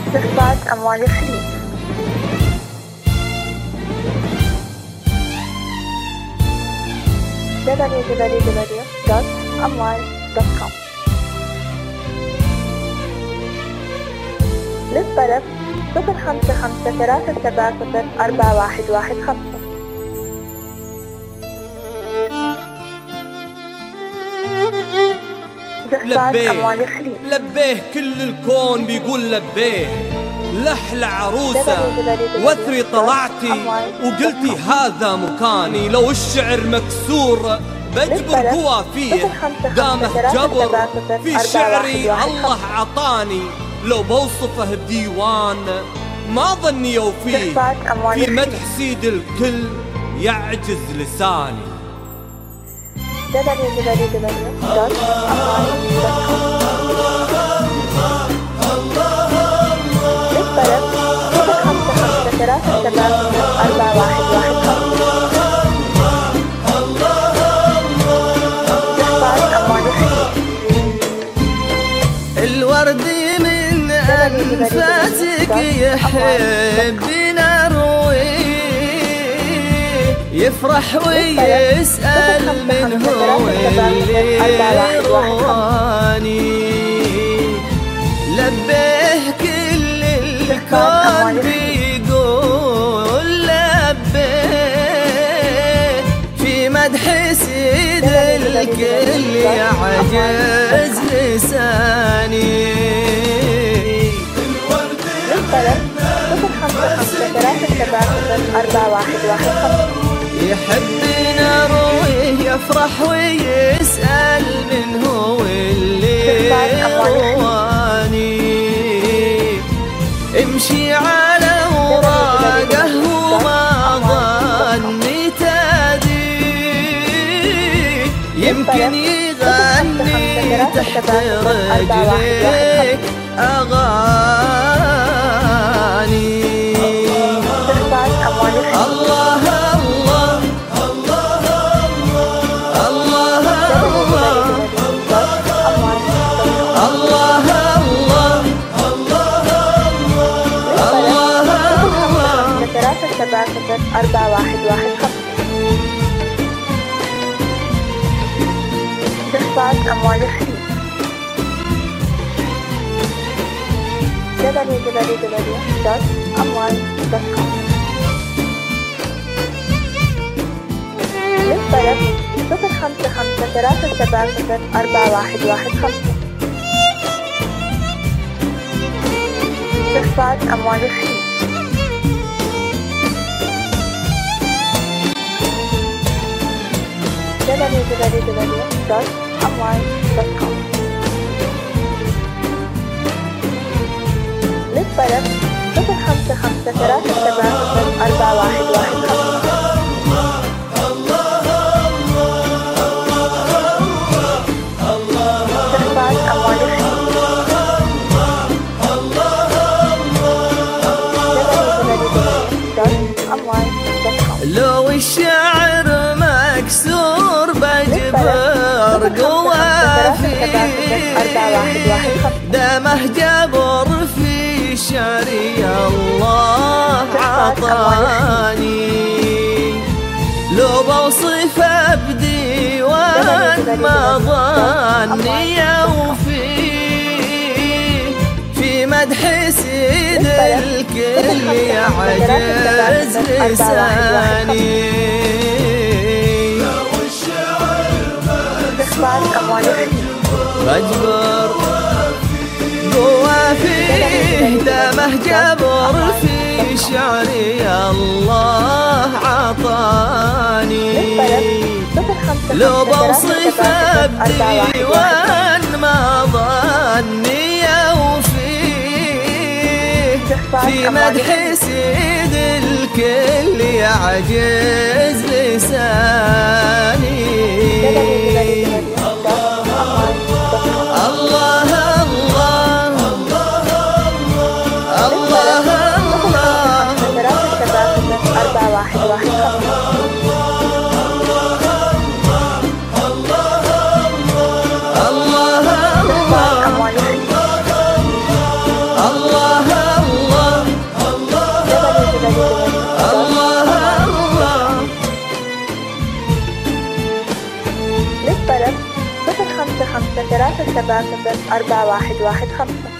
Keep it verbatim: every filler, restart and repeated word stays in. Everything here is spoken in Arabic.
استخراج أموال الخليج. دبليو دبليو دبليو دوت أموال دوت كوم. للطلب صفر خمسة خمسة ثلاثة سبعة صفر أربعة واحد واحد خمسة. لبيه لبيه كل الكون بيقول لبيه. لحلى عروسة وثري طلعتي وقلتي هذا مكاني. لو الشعر مكسور بجبر قوى فيه، دامه جبر في شعري الله عطاني. لو بوصفه بديوان ما ظني يوفيه، في مدح سيد الكل يعجز لساني. دبليو دبليو دبليو دوت أموال دوت كوم. للطلب صفر خمسة خمسة ثلاثة سبعة صفر أربعة واحد واحد خمسة. استخراج أموال الخليج. الورد من أنفاسك يحب نروي، يفرح ويسأل من هو اللي رواني. لبيه كل الكون بيقول لبيه، في مدح سيد الكل يعجز لساني. للطلب صفر خمسة خمسة ثلاثة سبعة صفر أربعة واحد واحد خمسة. يحب نرويه يفرح ويسأل من هو اللي رواني. امشي على وراقه وما ظني تادي، يمكن يغني تحت رجليك أغاني. الله سبعة صفر أربعة واحد واحد خمسة. استخراج أموال الخليج. دبليو دبليو دبليو دوت أموال دوت كوم. للطلب صفر خمسة خمسة ثلاثة سبعة صفر أربعة واحد واحد خمسة. استخراج أموال الخليج. دبليو دبليو دبليو دوت أموال دوت كوم. للطلب صفر خمسة خمسة ثلاثة سبعة صفر أربعة واحد واحد خمسة. استخراج أموال الخليج. دبليو دبليو دبليو دوت أموال دوت كوم. لو الشعر مكسور بجبر قوى فيه، دمه جبر في شعري الله عطاني. لو بوصفه بديوان ما ظني يوفيه، في مدح سيد الكل يعجز لساني. بجبر قوى فيه، دمه جبر في شعري الله عطاني. لو بوصفه بديوان ما ظني يوفيه، في مدح سيد الكل يعجز لساني. الله الله الله أربعة واحد واحد الله الله الله الله الله. للطلب صفر خمسة خمسة ثلاثة سبعة صفر أربعة واحد واحد خمسة.